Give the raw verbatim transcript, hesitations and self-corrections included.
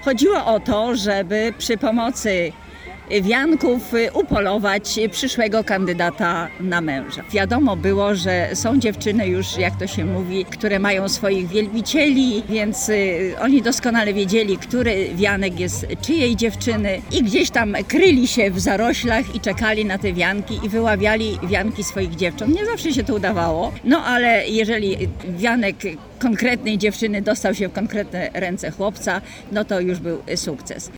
Chodziło o to, żeby przy pomocy wianków upolować przyszłego kandydata na męża. Wiadomo było, że są dziewczyny już, jak to się mówi, które mają swoich wielbicieli, więc oni doskonale wiedzieli, który wianek jest czyjej dziewczyny i gdzieś tam kryli się w zaroślach i czekali na te wianki i wyławiali wianki swoich dziewcząt. Nie zawsze się to udawało, no ale jeżeli wianek konkretnej dziewczyny dostał się w konkretne ręce chłopca, no to już był sukces.